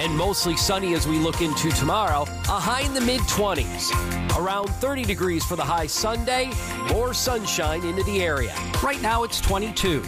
And mostly sunny as we look into tomorrow, a high in the mid-20s. Around 30 degrees for the high Sunday, more sunshine into the area. Right now it's 22.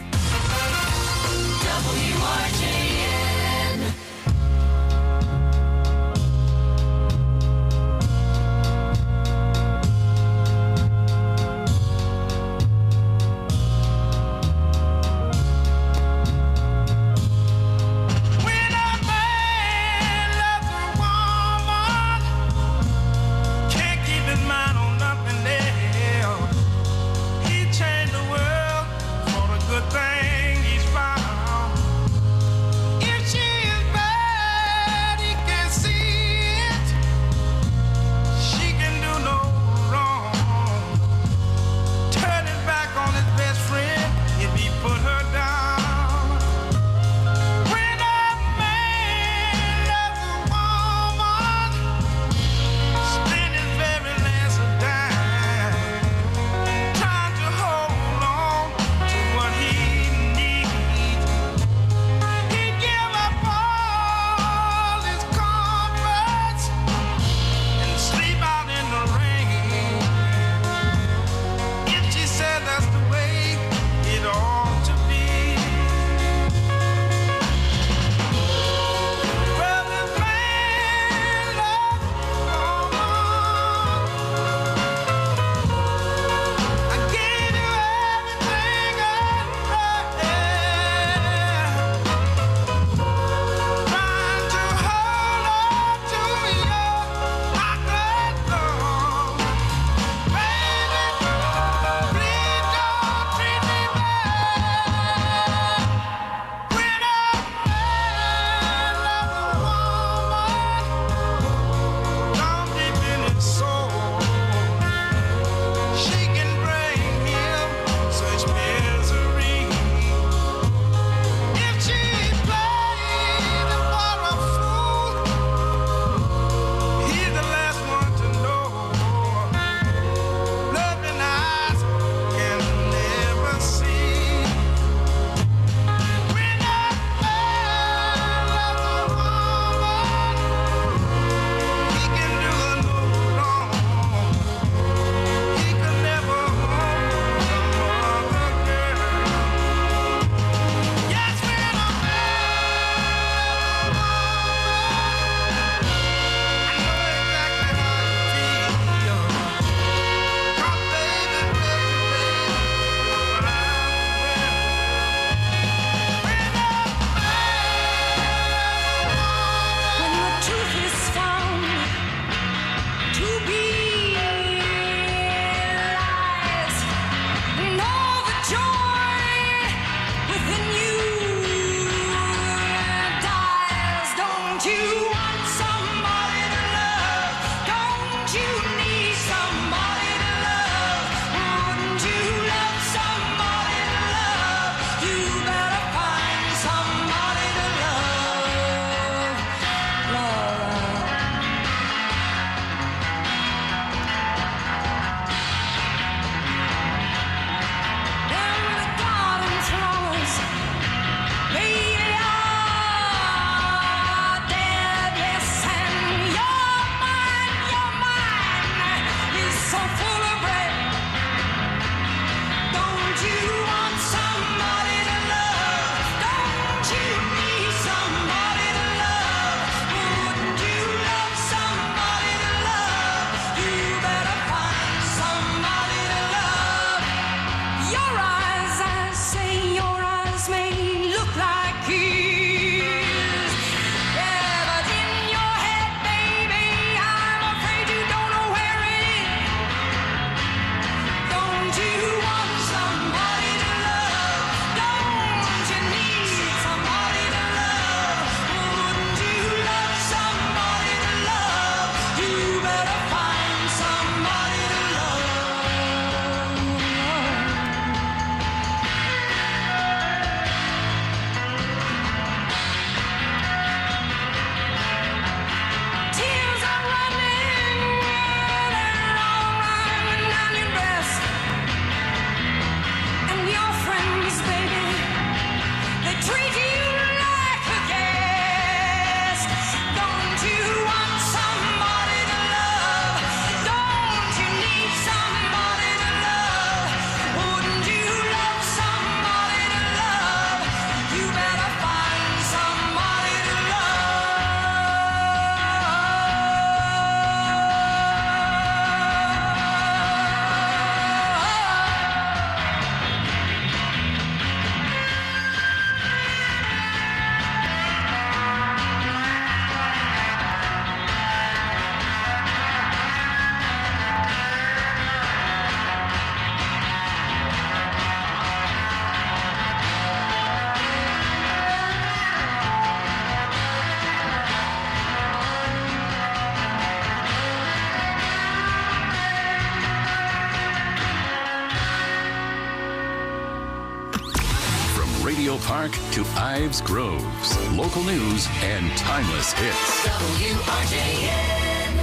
Memorial Park to Ives Groves. Local news and timeless hits. WRJN.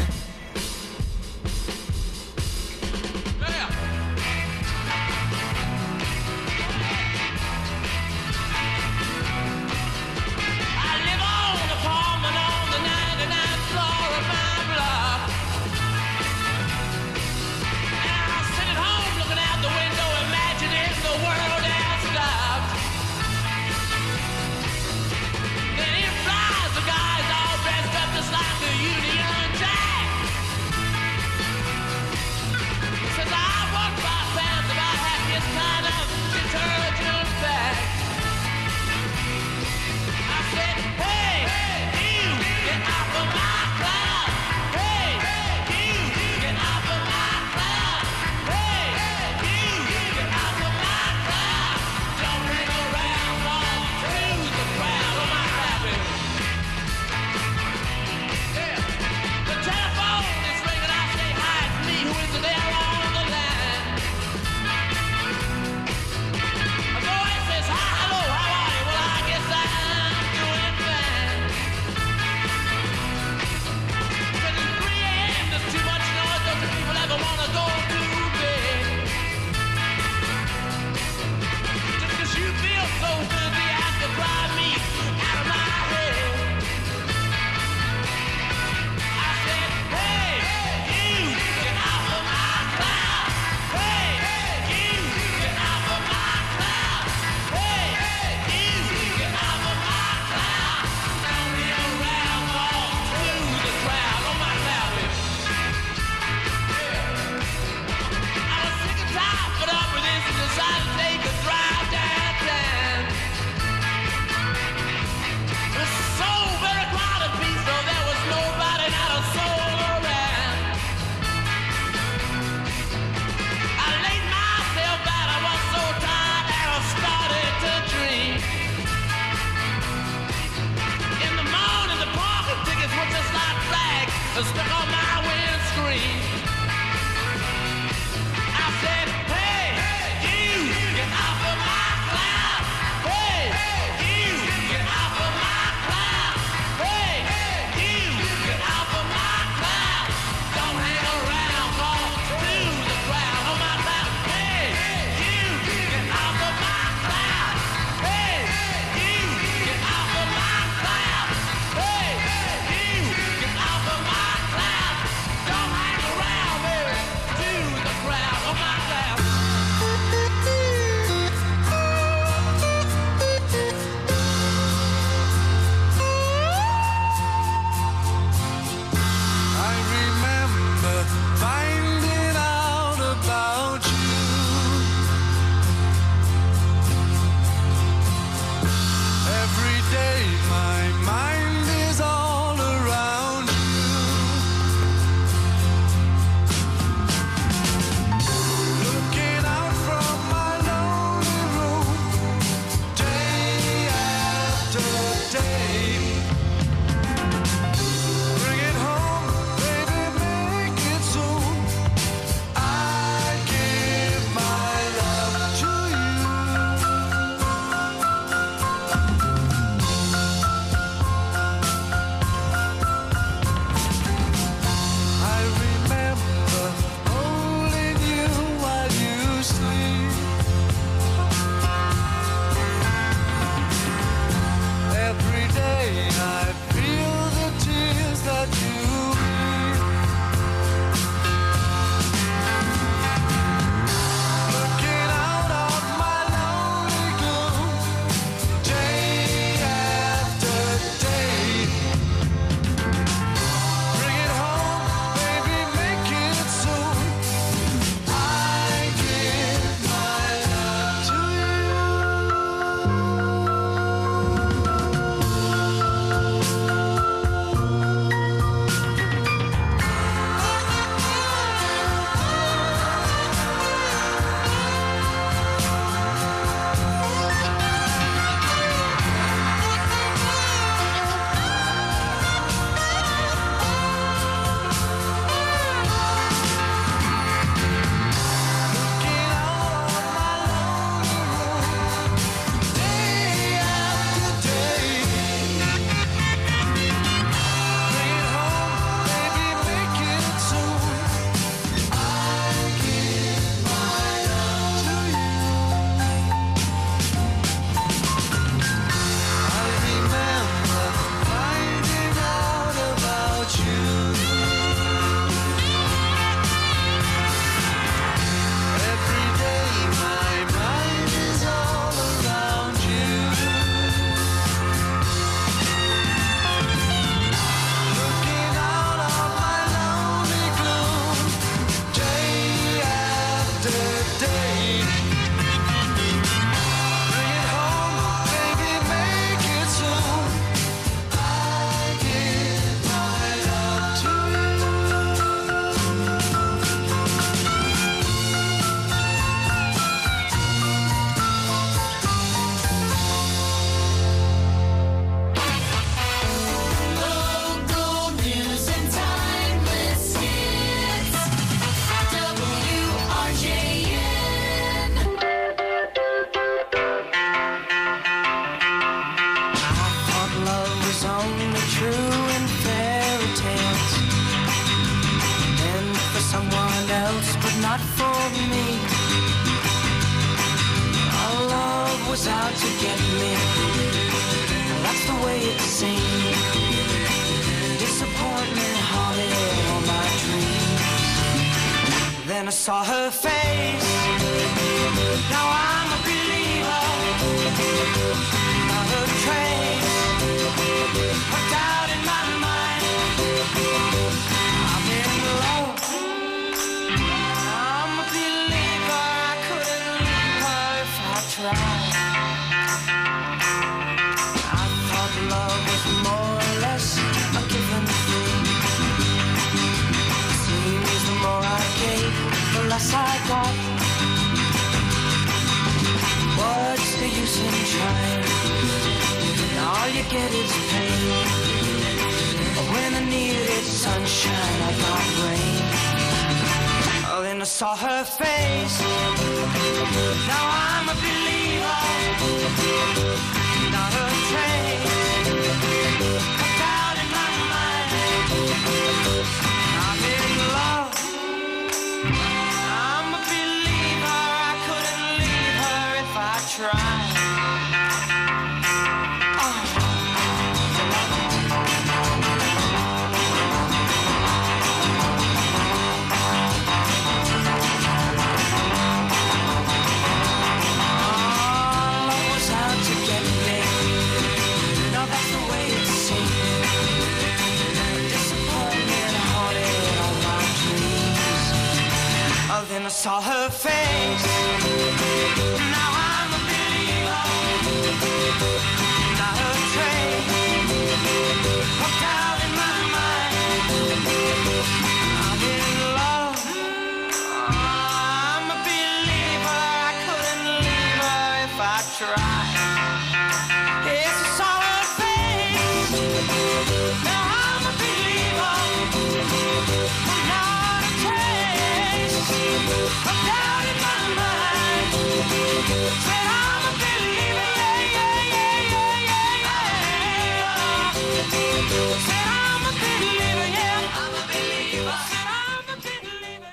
Stuck on my windscreen. I said, hey, you, get off of my cloud. Hey, you, get off of my cloud. Hey, you, get off of my cloud. Don't hang around, fall through the crowd on my cloud. Hey, you, get off of my cloud. Hey, you, get off of my cloud. Hey, you, get off of my cloud. saw her face. Now I'm a believer. Not a trace of doubt in my mind. I'm in love. I'm a believer. I couldn't leave her if I tried. I thought love was more or less a given thing. Seems the more I gave, the less I got. What's the use in trying? All you get is pain. When I needed sunshine, I got rain. Oh, then I saw her face. Now I'm a believer. Not a trace of doubt in my mind. I'm in love. I'm a believer. I couldn't leave her if I tried. Then I saw her face. Now I'm a believer. Not a trace of doubt in my mind. I'm in love. I'm a believer. I couldn't leave her if I tried. Yes, I saw her face. Now I'm a believer. Not a trace of doubt in my mind. Said I'm a believer, yeah, yeah, yeah, yeah, yeah, yeah. Said I'm a believer, yeah. I'm a believer. Said I'm a believer,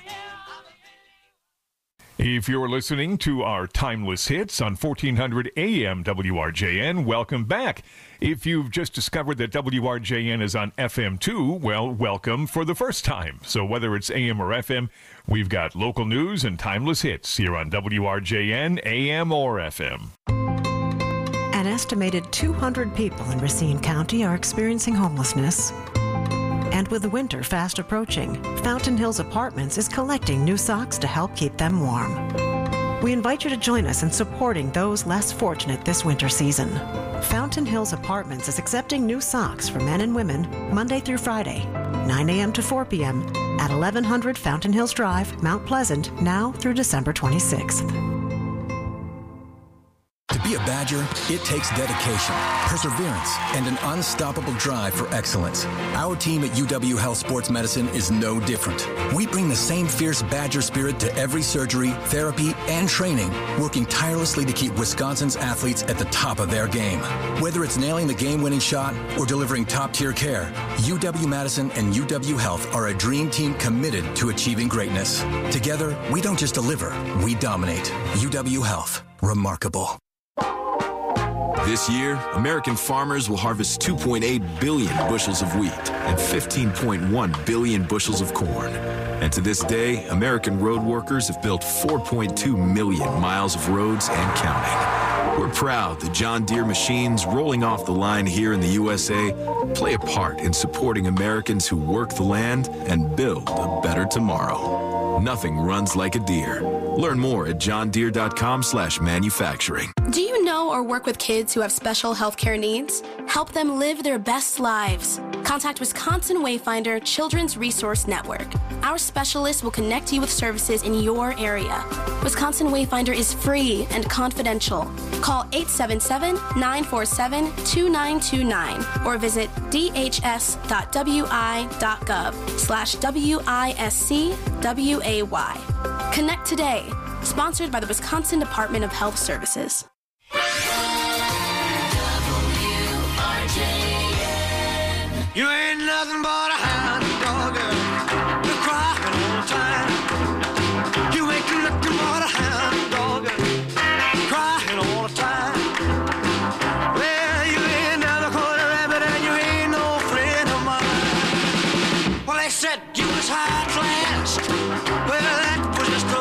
yeah. If you're listening to our Timeless Hits on 1400 AM WRJN, welcome back. If you've just discovered that WRJN is on FM too, well, welcome for the first time. So whether it's AM or FM, we've got local news and timeless hits here on WRJN, AM or FM. An estimated 200 people in Racine County are experiencing homelessness. And with the winter fast approaching, Fountain Hills Apartments is collecting new socks to help keep them warm. We invite you to join us in supporting those less fortunate this winter season. Fountain Hills Apartments is accepting new socks for men and women Monday through Friday, 9 a.m. to 4 p.m. at 1100 Fountain Hills Drive, Mount Pleasant, now through December 26th. To be a Badger, it takes dedication, perseverance, and an unstoppable drive for excellence. Our team at UW Health Sports Medicine is no different. We bring the same fierce Badger spirit to every surgery, therapy, and training, working tirelessly to keep Wisconsin's athletes at the top of their game. Whether it's nailing the game-winning shot or delivering top-tier care, UW-Madison and UW Health are a dream team committed to achieving greatness. Together, we don't just deliver, we dominate. UW Health. Remarkable. This year, American farmers will harvest 2.8 billion bushels of wheat and 15.1 billion bushels of corn. And to this day, American road workers have built 4.2 million miles of roads and counting. We're proud that John Deere machines rolling off the line here in the USA play a part in supporting Americans who work the land and build a better tomorrow. Nothing runs like a Deere. Learn more at johndeere.com/manufacturing. Do you know or work with kids who have special healthcare needs? Help them live their best lives. Contact Wisconsin Wayfinder Children's Resource Network. Our specialists will connect you with services in your area. Wisconsin Wayfinder is free and confidential. Call 877-947-2929 or visit dhs.wi.gov/WISCWAY. Connect today. Sponsored by the Wisconsin Department of Health Services. You ain't nothing but a hound dog, girl. You're crying all the time. You ain't nothing but a hound dog, girl. Crying all the time. Well, you ain't never caught a rabbit and you ain't no friend of mine. Well, they said you was high class. Well, that was just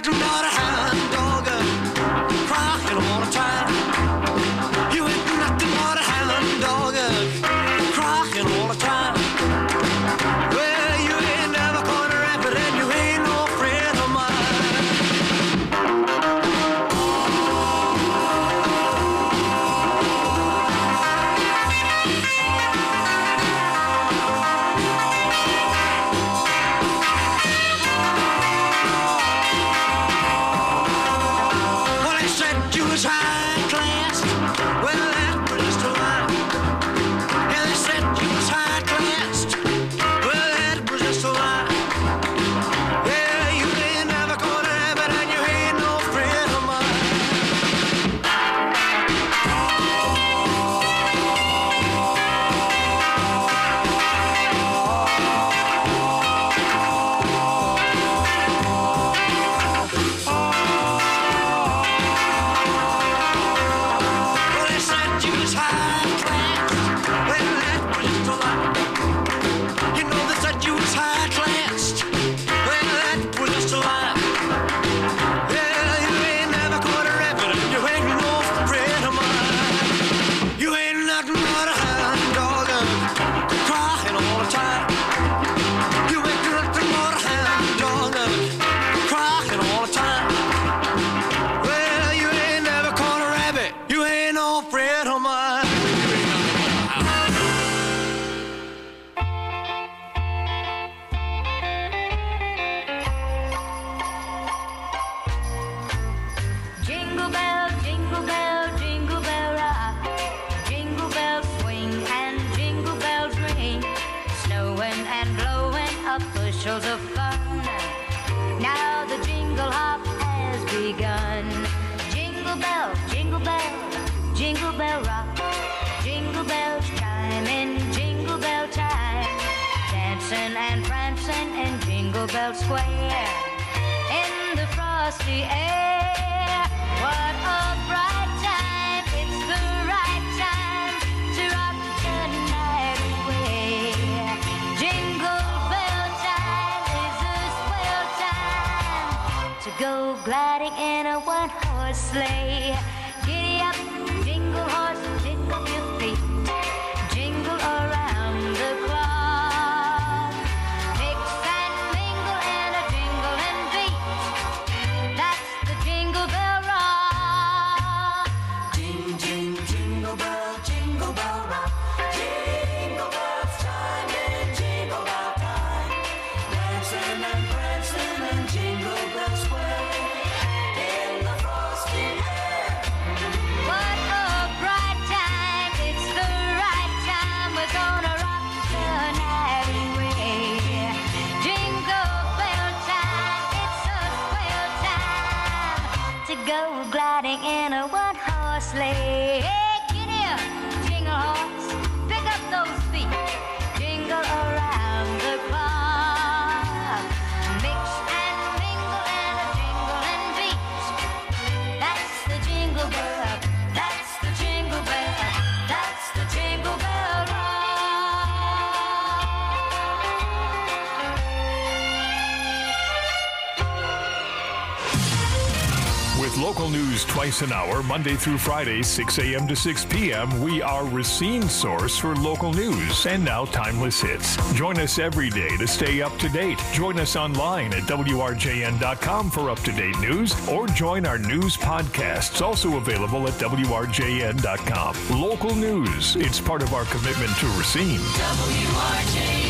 nothing but a hound dog, crying all the time. You ain't nothing but a hound dog, crying all the time. Well, you ain't never gonna rap it, and you ain't no friend of mine. Well, they said you was high class. Well, that was just a lie. Yeah, they said you was high class. Well, that was just a lie. Yeah, you ain't never gonna have it, and you ain't no friend of mine. Well, they said you was high class. Well, that was just a lie. You know they said you was high class. Well, that was just a lie. Yeah, you ain't never gonna rap it, and you ain't no friend of mine. You ain't nothing but a hound dog, crying all the time. You ain't nothing but a hound dog, crying all the time. Well, you ain't never gonna rap it. You ain't no friend of mine. Jingle bell, jingle bell, jingle bell rock. Jingle bells swing and jingle bells ring. Snowing and blowing up bushels of fun. Now the jingle hop has begun. Jingle bell, jingle bell rock. Jingle bells chime in jingle bell time. Dancing and prancing in Jingle Bell Square. In the frosty air, what a bright time. It's the right time to rock the night away. Jingle bell time is a swell time to go gliding in a one-horse sleigh. Giddy up, jingle horse, pick up your feet. Jingle around the clock. Mix and mingle in a jingling beat. That's the Jingle Bell Rock. Jing, jing, jingle bell rock. Jingle bells chime in jingle bell time. Dancing and prancing in Jingle Bell Square. In the frosty air. What a bright time, it's the right time. We're gonna rock the night away. Jingle bell time, it's a swell time to go gliding in a one-horse sleigh. Hey, giddy up, jingle horse, pick up those feet. Jingle around the clock. Mix and mingle and a jingling beat. That's the Jingle Bell, that's the Jingle Bell, that's the Jingle Bell Rock. With local news twice an hour, Monday through Friday, 6 a.m. to 6 p.m., we are Racine's source for local news and now timeless hits. Join us every day to stay up to date. Join us online at WRJN.com for up-to-date news, or join our news podcasts, also available at WRJN.com. Local news, it's part of our commitment to Racine. WRJN.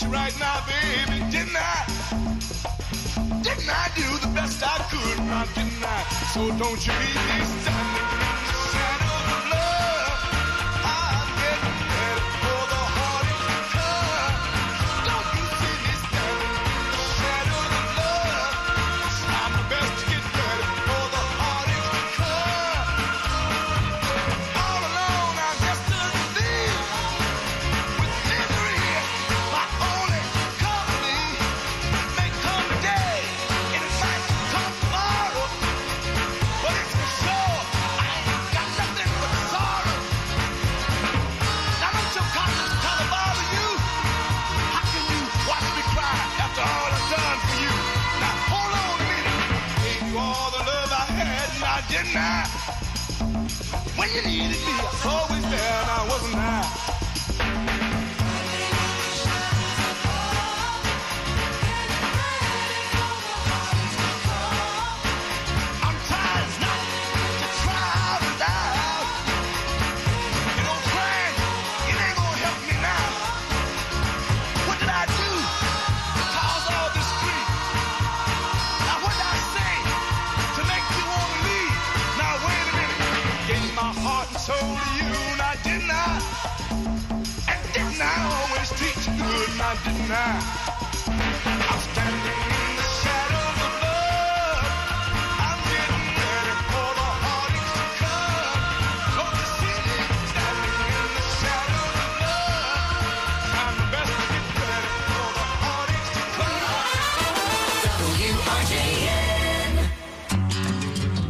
you right now, baby, didn't I? Didn't I do the best I could? Now, didn't I? So don't you leave me standing in the shadows of love. I'm getting ready for the heartache to come. Don't you see me standing in the shadows of love? I'm the best to get ready for the heartache to come. All alone, I'm just a thief with misery, my only company. May come today, and it might come tomorrow, but it's for sure I ain't got nothing but sorrow. Now don't your conscience kind of bother you? How can you watch me cry after all I've done for you? Now hold on a minute, gave you all the love I had, now didn't I? When you needed me, I was always there, now wasn't I? I'm trying not to cry out loud. You know, crying, it ain't gonna help me now. What did I do to cause all this grief? Now what did I say to make you want to leave? Now wait a minute. Gave my heart and soul to you, now didn't I? And didn't I always treat you good, now didn't I? I'm standing in the shadows of love. I'm getting ready for the heartaches to come. Don't you see me standing in the shadows of love? I'm the best to get ready for the heartaches to come. WRJN.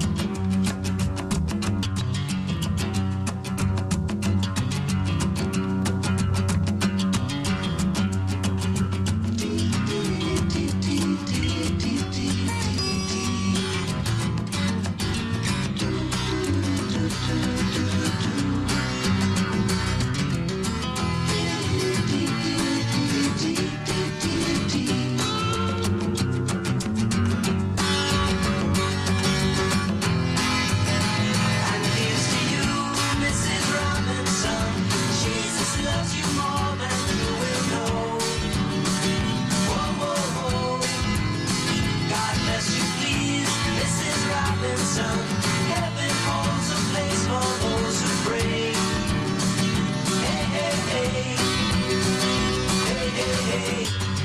And here's to you, Mrs. Robinson. Jesus loves you more than you will know. Whoa, whoa, whoa. God bless you, please, Mrs. Robinson. Heaven holds a place for those who pray. Hey, hey, hey. Hey, hey, hey.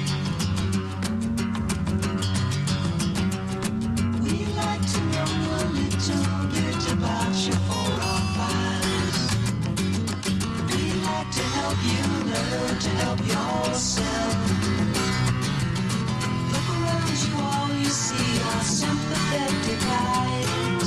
We'd like to know a little bit about your profiles. We'd like to help you learn to help yourself. Look around you, all you see are sympathetic eyes.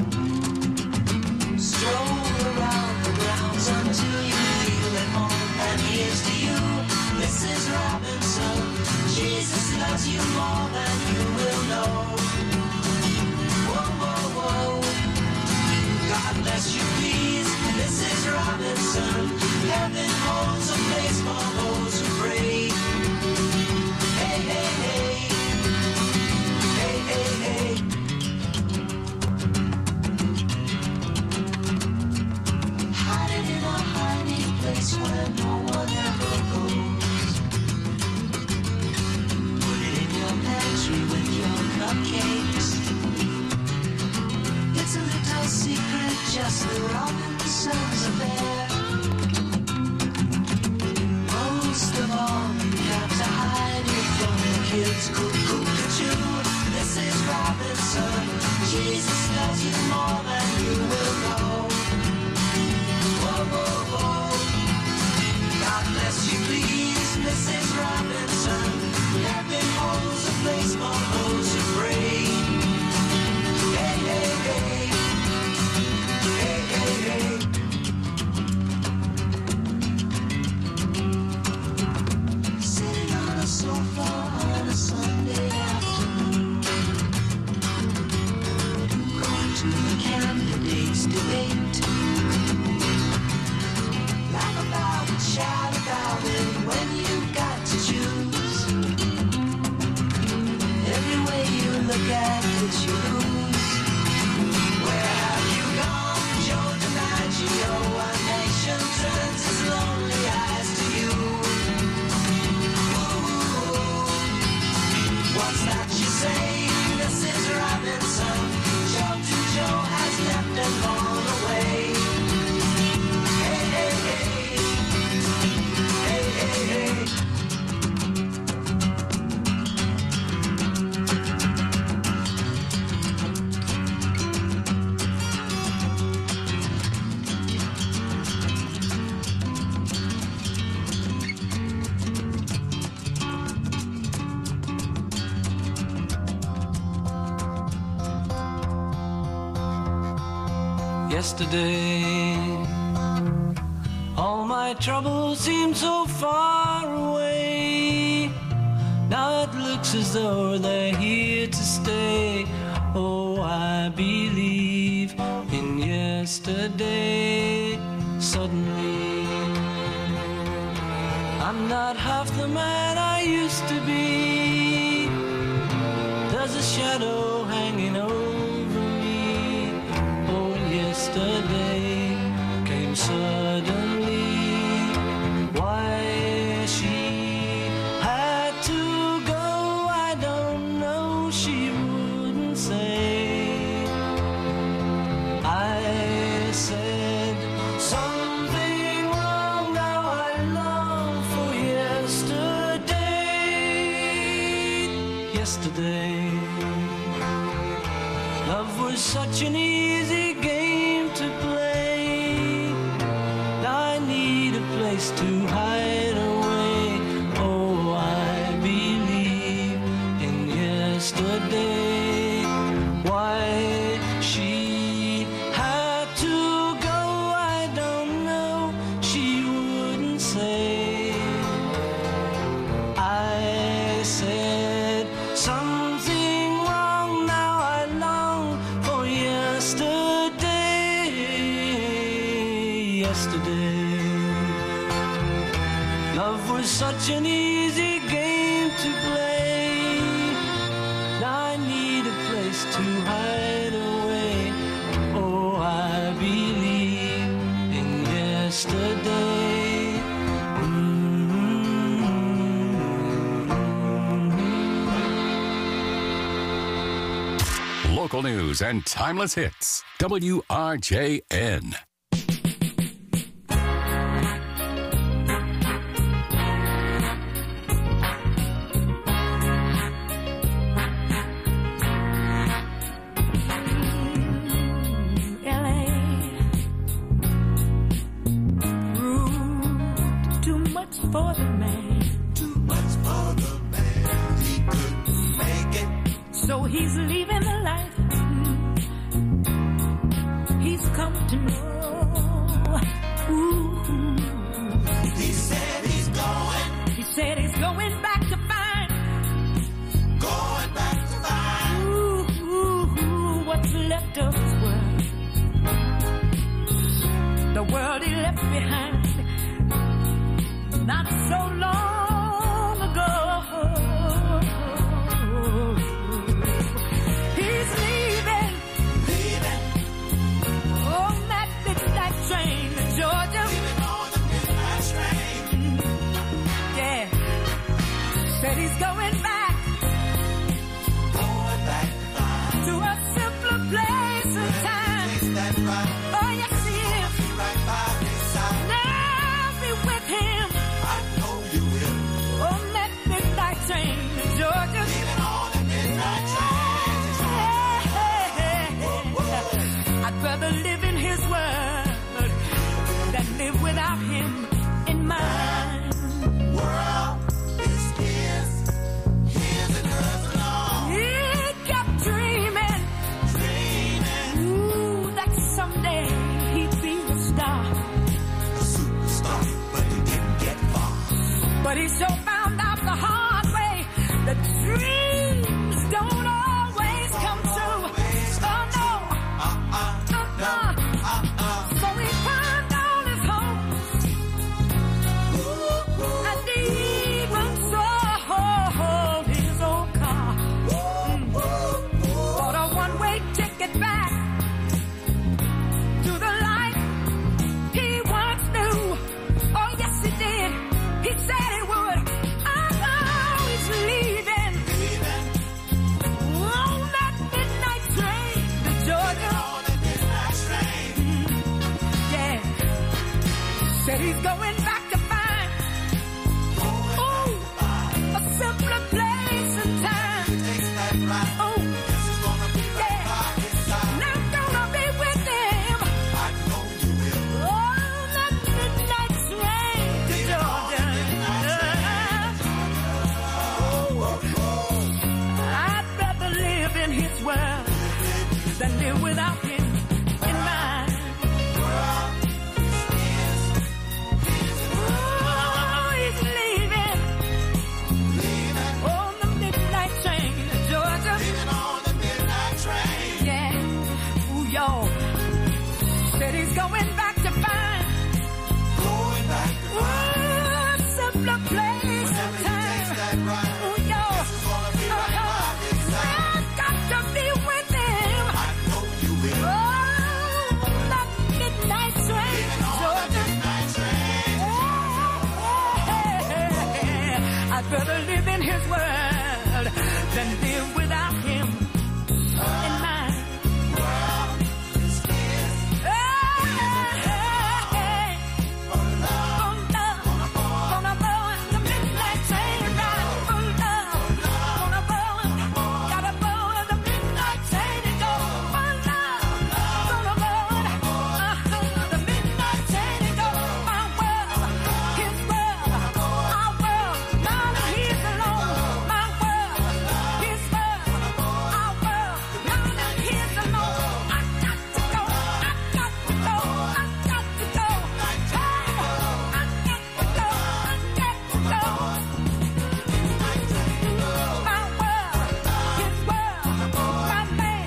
Stroll around the grounds until you feel at home. And here's to you, Mrs. Robinson. Jesus loves you more than you will know. Whoa, whoa, whoa. God bless you, please, Mrs. Robinson. Heaven holds a place for those who pray. Hey, hey, hey. Hey, hey, hey. Hide it in a hiding place where no one ever goes. Put it in your pantry with your cupcakes. It's a little secret, just the Robinsons affair. Most of all, you have to hide it from the kids. Cuckoo-cuckoo, Mrs. Robinson. Jesus loves you more than you will know. Whoa, whoa, whoa. God bless you, please, Mrs. Robinson. Heaven holds a place for those who pray. Hey, hey, hey. Hey, hey, hey. Sitting on a sofa on a Sunday afternoon. Going to the candidates' debate. Laugh about it, shout about it when you've got to choose. Every way you look at it, you lose. Where have you gone, Joe DiMaggio? A nation turns its lonely eyes to you. Who and gone away. Hey, hey, hey. Hey, hey, hey. Yesterday, all my troubles seem so far away. Now it looks as though they're here to stay. Oh, I believe in yesterday. Suddenly, I'm not half the man I used to be. There's a shadow hanging over me. Oh, yesterday came suddenly. Why she had to go, I don't know. She wouldn't say. I said something wrong. Now I long for yesterday. Yesterday, love was such an easy game to play. Now I need a place to hide away. Oh, I believe in yesterday. Why she had to go, I don't know. She wouldn't say. I said something wrong. Now I long for yesterday. Yesterday, love was such an easy game to play. Now I need a place to hide away. Oh, I believe in yesterday. Local news and timeless hits. WRJN. Too much for the man. Too much for the man. He couldn't make it. So he's leaving the life he's come to know. Ooh. He said he's going. He said he's going back to find. Going back to find. Ooh, what's left of his world. The world he left behind. Not so long ago. He's leaving on that midnight train to Georgia. Leaving on the midnight train. Yeah. Said he's going back to a simpler place and time. Oh, yes, he is. Now be with him. On that midnight train to Georgia. Leaving on the midnight train. I'd rather live in his world than live without him in mine. World is his and hers alone. He kept dreaming, ooh, that someday he'd be a star. A superstar, but he didn't get far. But he sure found out the hard way that dreams don't always come true. Oh no, So he found all his hopes said he's going back to find a simpler place and time. Oh, yeah. And I'm gonna be with him on that midnight train to Georgia. I'd rather live in his world than live without him in mine. Oh, he's leaving on the midnight train to Georgia. Yeah. Ooh, y'all. Said he's going back to find a simpler place and time. Ooh, y'all. I've got to be with him. Oh, that midnight train to Georgia. I'd rather live in his world than live without him in mine. Gonna go on the midnight train ride for love. Gonna go, gotta go on the midnight train and go for love. Gonna go on the midnight train and go my world, his world, our world. Now that he's alone, my world, his world, our world. Now that he's alone, I got to go, I got to go, I got to go. Hey, I got to go, I got to go. My world, his world, my man.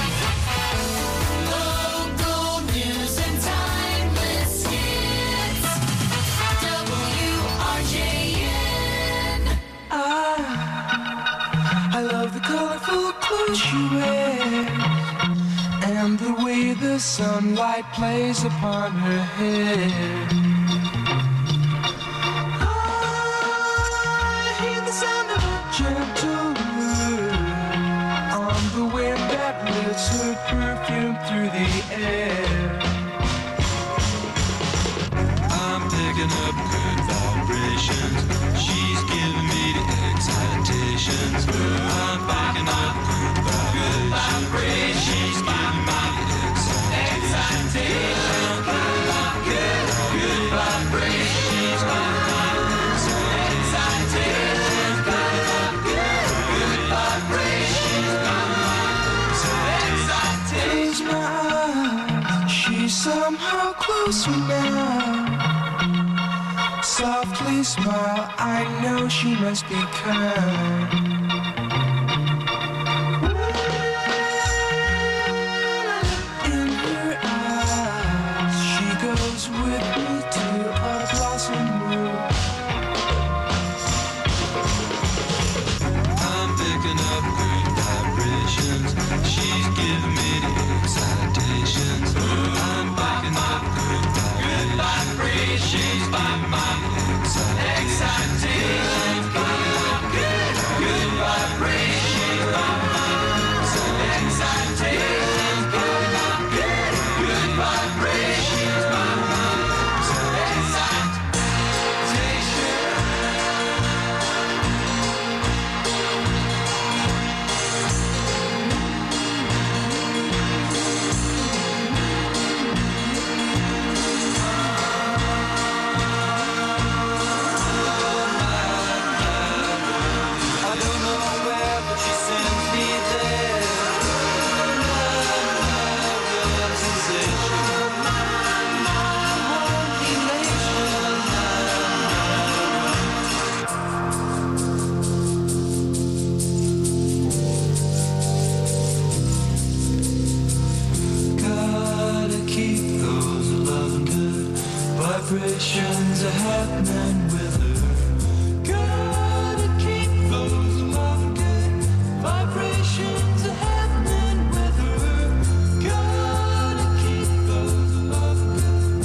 Local news and timeless hits. WRJN. I love the colorful clothes she wears and the way the sunlight plays upon her hair. I hear the sound of a gentle word on the wind that lifts her perfume through the air. I'm picking up good vibrations. She's giving me the excitations. I'm picking up good vibrations. She's giving me the excitations. Good vibrations. She's giving me the excitations. Good vibrations. Close my eyes. She's somehow closer now. Softly smile, I know she must be kind. In her eyes, she goes with me to a blossom room. I'm picking up good vibrations. She's giving me the excitations. I'm picking up good vibrations. She's giving me excitations. Good vibrations. Excitations. Good vibrations. Vibrations are happening with her. Gotta keep those loving good. Vibrations are happening with her. Gotta keep those loving good.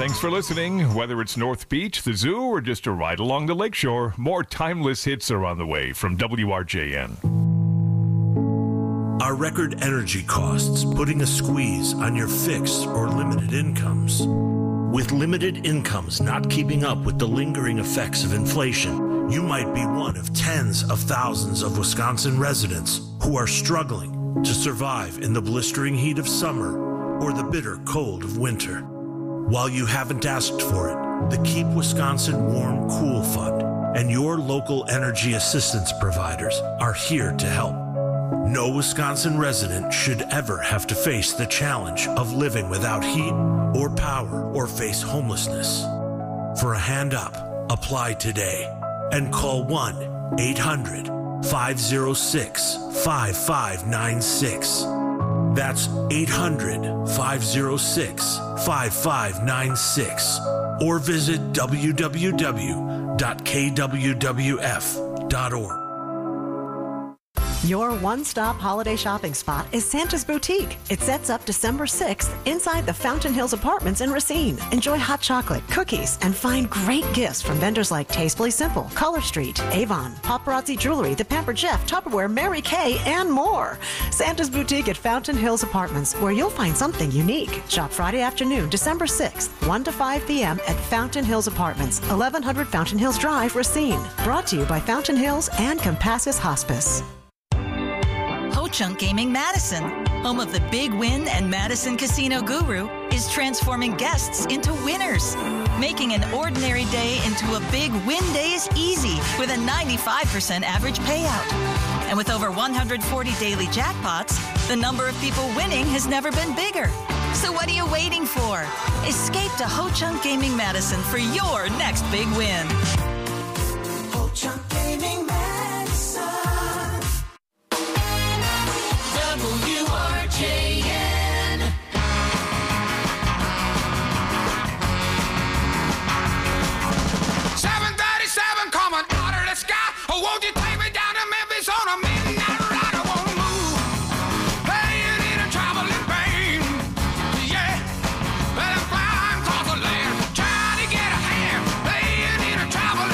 Thanks for listening. Whether it's North Beach, the zoo, or just a ride along the lakeshore, more timeless hits are on the way from WRJN. Are record energy costs putting a squeeze on your fixed or limited incomes? With limited incomes not keeping up with the lingering effects of inflation, you might be one of tens of thousands of Wisconsin residents who are struggling to survive in the blistering heat of summer or the bitter cold of winter. While you haven't asked for it, the Keep Wisconsin Warm Cool Fund and your local energy assistance providers are here to help. No Wisconsin resident should ever have to face the challenge of living without heat or power or face homelessness. For a hand up, apply today and call 1-800-506-5596. That's 800-506-5596. Or visit www.kwwf.org. Your one-stop holiday shopping spot is Santa's Boutique. It sets up December 6th inside the Fountain Hills Apartments in Racine. Enjoy hot chocolate, cookies, and find great gifts from vendors like Tastefully Simple, Color Street, Avon, Paparazzi Jewelry, The Pampered Chef, Tupperware, Mary Kay, and more. Santa's Boutique at Fountain Hills Apartments, where you'll find something unique. Shop Friday afternoon, December 6th, 1 to 5 p.m. at Fountain Hills Apartments, 1100 Fountain Hills Drive, Racine. Brought to you by Fountain Hills and Compassus Hospice. Ho-Chunk Gaming Madison, home of the Big Win and Madison Casino Guru, is transforming guests into winners. Making an ordinary day into a big win day is easy with a 95% average payout. And with over 140 daily jackpots, the number of people winning has never been bigger. So what are you waiting for? Escape to Ho-Chunk Gaming Madison for your next big win. Ho-Chunk Gaming Madison. WRJN. 737 coming out of the sky. Oh, won't you take me down to Memphis on a midnight ride? I won't move. Playing in a traveling pain. Yeah. Well, I'm flying across the land, trying to get a hand. Playing in a traveling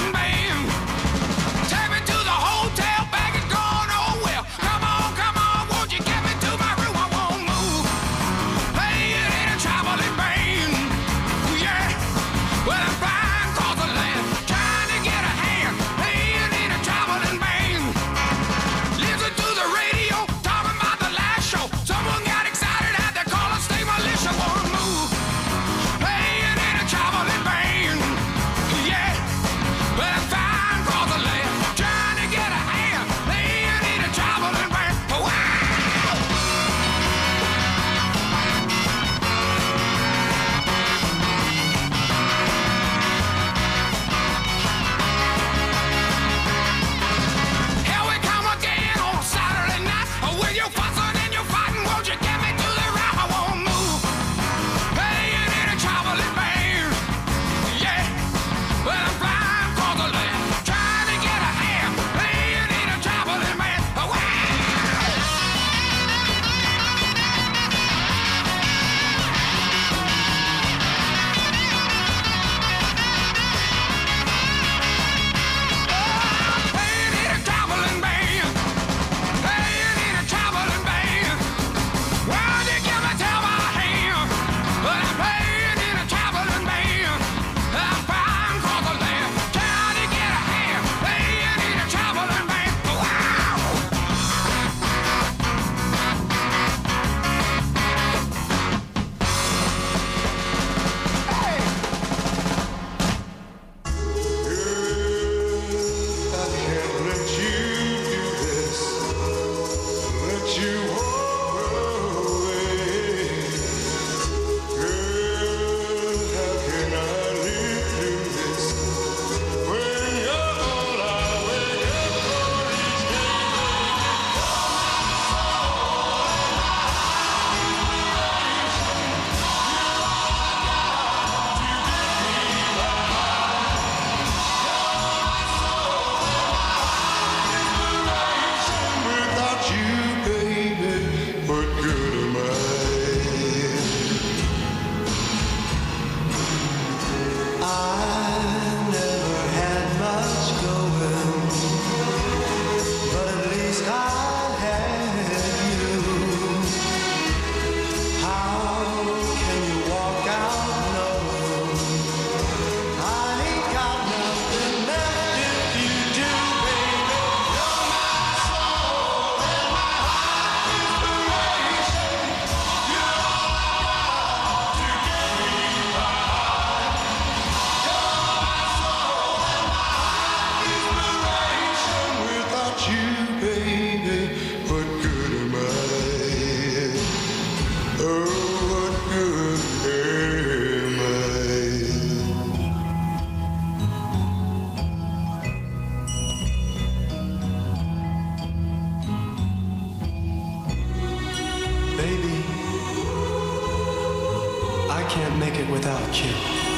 can't make it without you.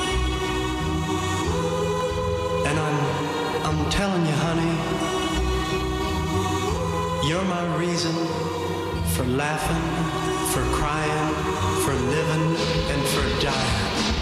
And I'm telling you, honey, you're my reason for laughing, for crying, for living, and for dying.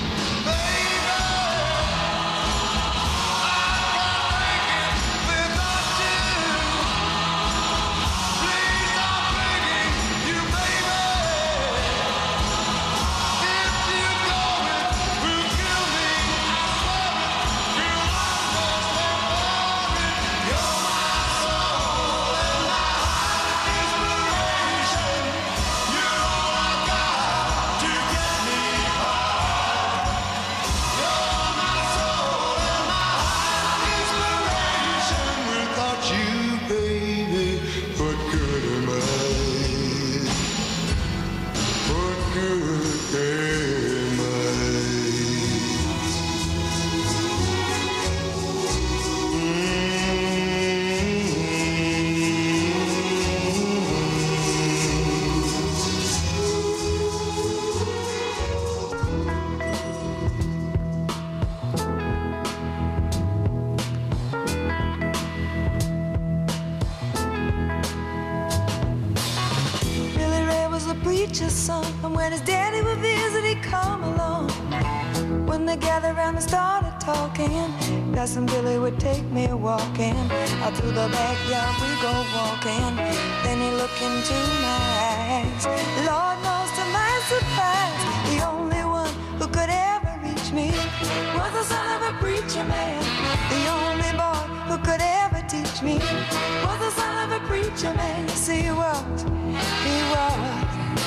Son, and when his daddy would visit, he'd come along. When they gathered around and started talking, Cousin Billy would take me walking. Out through the backyard we go walking. Then he looked into my eyes. Lord knows to my surprise, the only one who could ever reach me was the son of a preacher man. The only boy who could ever teach me was the son of a preacher man. Yes, he was. He was.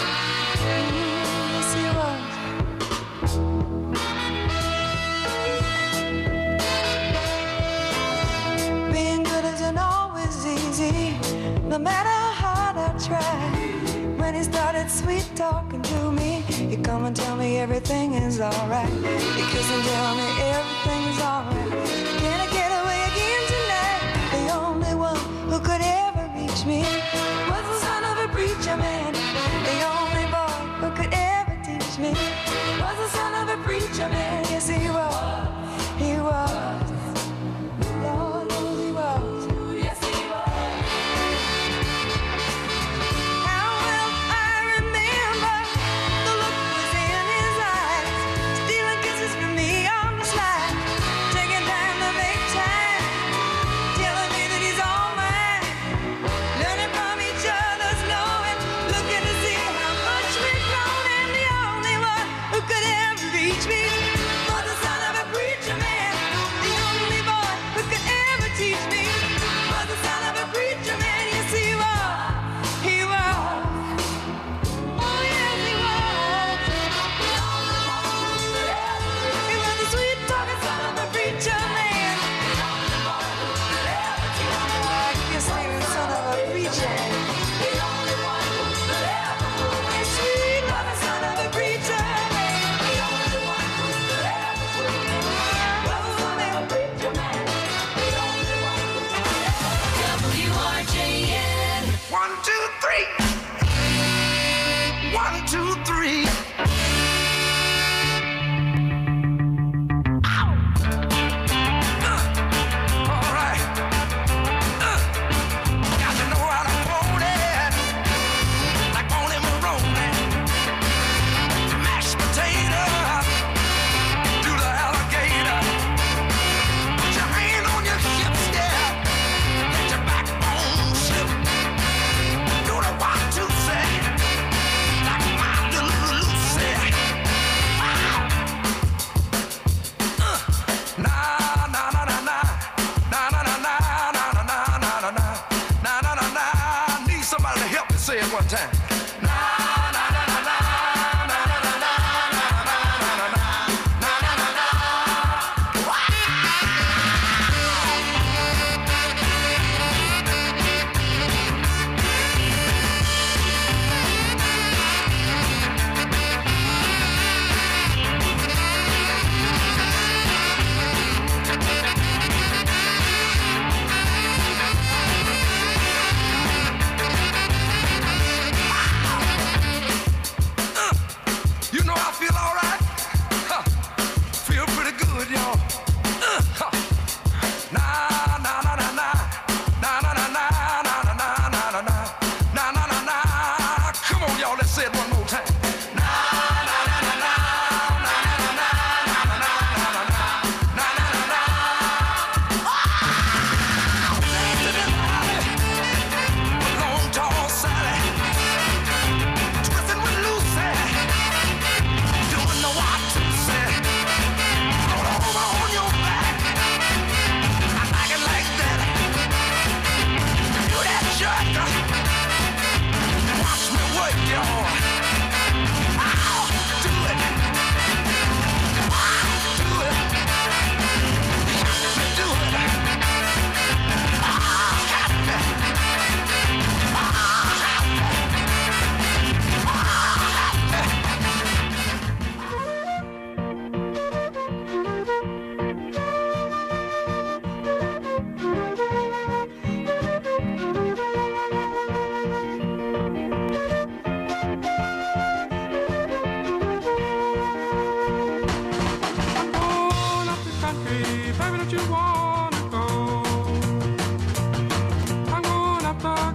Yes, he was. Being good isn't always easy, no matter how hard I try. When he started sweet talking to me, he'd come and tell me everything is alright. He'd kiss and tell me everything is alright. Can I get away again tonight? The only one who could ever reach me was the son of a preacher man. The only boy who could ever teach me was the son of a preacher man. Yes, he was. He was. Lord knows he was. Yes, he was. How well I remember the look was in his eyes, stealing kisses from me on the slide, taking time to make time, telling me that he's all mine, learning from each other's knowing, looking to see how much we've grown. And the only one who could ever reach me was the son of a preacher man. The only boy who could ever teach me was the son of a preacher man. Yes, he was. He was. Oh, yes, he was. He was the sweet talking son of a preacher man. I guess he was the son of a preacher man. Sweet talking son of a preacher man. WRJN. 1, 2, 3. 1, 2, 3. All right. Got to know how to hold it, like Bonnie Maroney. Mashed potato, do the alligator. Put your hand on your hips, yeah. Let your backbone slip. Do the 1, 2, say, like my little Lucy. Wow. Na na na na na, na na na na na na na na na na na na na. Need somebody to help me say it one time. Na na na na na, na na na na, na na na na na, na na na na.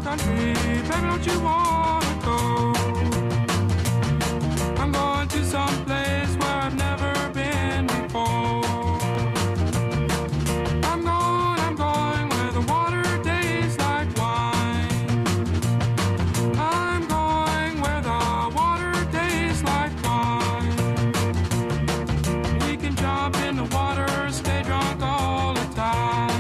country, baby, don't you wanna go? I'm going to some place where I've never been before. I'm going where the water tastes like wine. I'm going where the water tastes like wine. We can jump in the water, stay drunk all the time.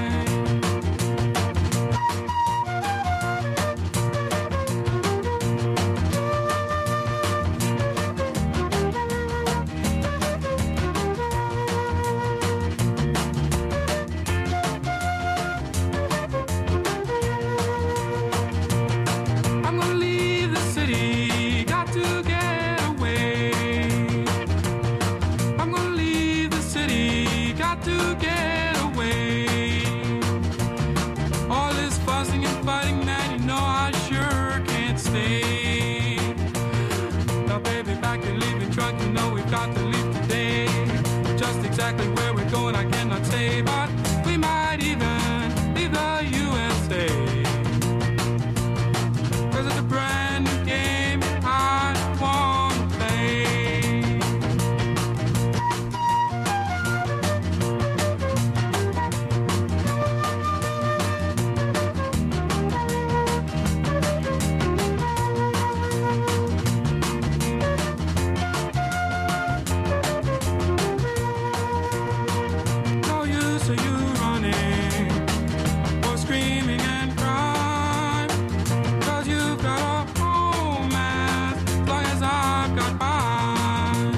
I'm gonna leave the city, got to get away. I'm gonna leave the city, got to get away. All this fussing and fighting, man, you know I sure can't stay. Now, baby, back and leaving drunk, you know we've got to leave today. Just exactly where we're going, I cannot say, but we might even leave the USA. 'Cause it's a brand new game I wanna play. No use of you running or screaming and crying, 'cause you've got a home as long as I've got mine.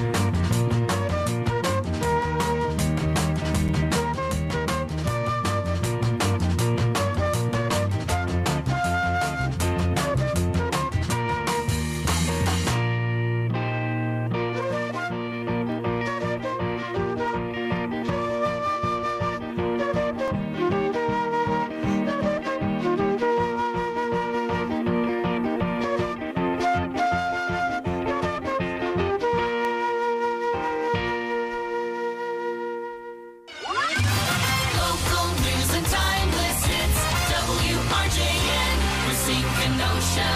Local news and timeless hits. WRJN, Racine Kenosha.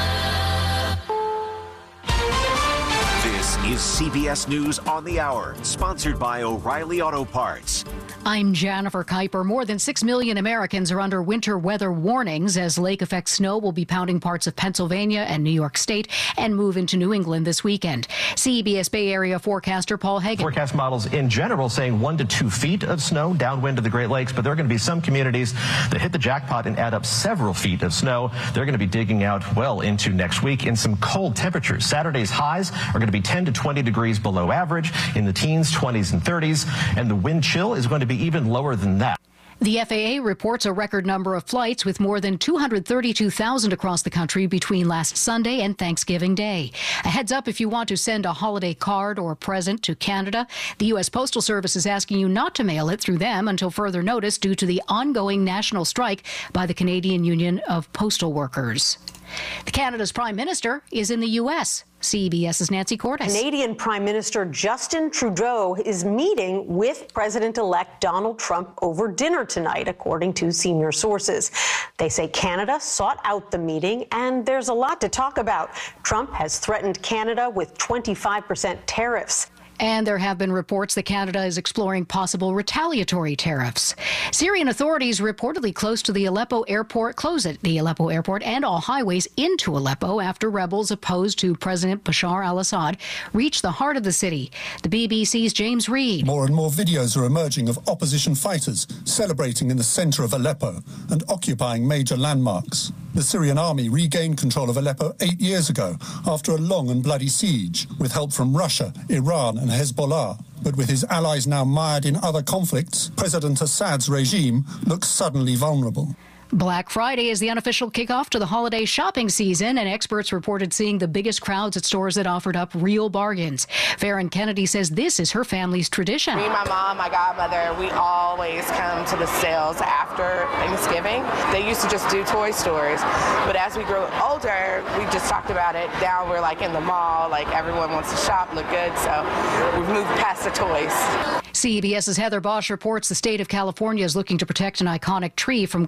This is CBS News on the Hour, sponsored by O'Reilly Auto Parts. I'm Jennifer Kuiper. More than 6 million Americans are under winter weather warnings as lake effect snow will be pounding parts of Pennsylvania and New York State and move into New England this weekend. CBS Bay Area forecaster Paul Hagan. Forecast models in general saying 1 to 2 feet of snow downwind of the Great Lakes, but there are going to be some communities that hit the jackpot and add up several feet of snow. They're going to be digging out well into next week in some cold temperatures. Saturday's highs are going to be 10 to 20 degrees below average, in the teens, 20s, and 30s, and the wind chill is going to be even lower than that. The FAA reports a record number of flights with more than 232,000 across the country between last Sunday and Thanksgiving Day. A heads up if you want to send a holiday card or present to Canada. The U.S. Postal Service is asking you not to mail it through them until further notice due to the ongoing national strike by the Canadian Union of Postal Workers. Canada's Prime Minister is in the U.S. CBS's Nancy Cordes. Canadian Prime Minister Justin Trudeau is meeting with President-elect Donald Trump over dinner tonight, according to senior sources. They say Canada sought out the meeting, and there's a lot to talk about. Trump has threatened Canada with 25% tariffs. And there have been reports that Canada is exploring possible retaliatory tariffs. Syrian authorities reportedly close to the Aleppo airport, close at the Aleppo airport and all highways into Aleppo after rebels opposed to President Bashar al-Assad reached the heart of the city. The BBC's James Reed. More and more videos are emerging of opposition fighters celebrating in the center of Aleppo and occupying major landmarks. The Syrian army regained control of Aleppo 8 years ago after a long and bloody siege, with help from Russia, Iran and Hezbollah. But with his allies now mired in other conflicts, President Assad's regime looks suddenly vulnerable. Black Friday is the unofficial kickoff to the holiday shopping season, and experts reported seeing the biggest crowds at stores that offered up real bargains. Farron Kennedy says this is her family's tradition. Me, my mom, my godmother, we always come to the sales after Thanksgiving. They used to just do toy stores, but as we grow older, we just talked about it. Now we're like in the mall, like everyone wants to shop, look good, so we've moved past the toys. CBS's Heather Bosch reports the state of California is looking to protect an iconic tree from global warming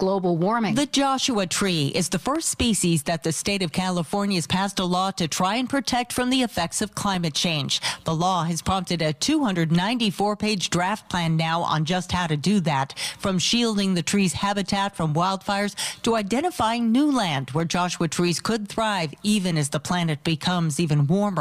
warming. The Joshua tree is the first species that the state of California has passed a law to try and protect from the effects of climate change. The law has prompted a 294-page draft plan now on just how to do that, from shielding the tree's habitat from wildfires to identifying new land where Joshua trees could thrive even as the planet becomes even warmer.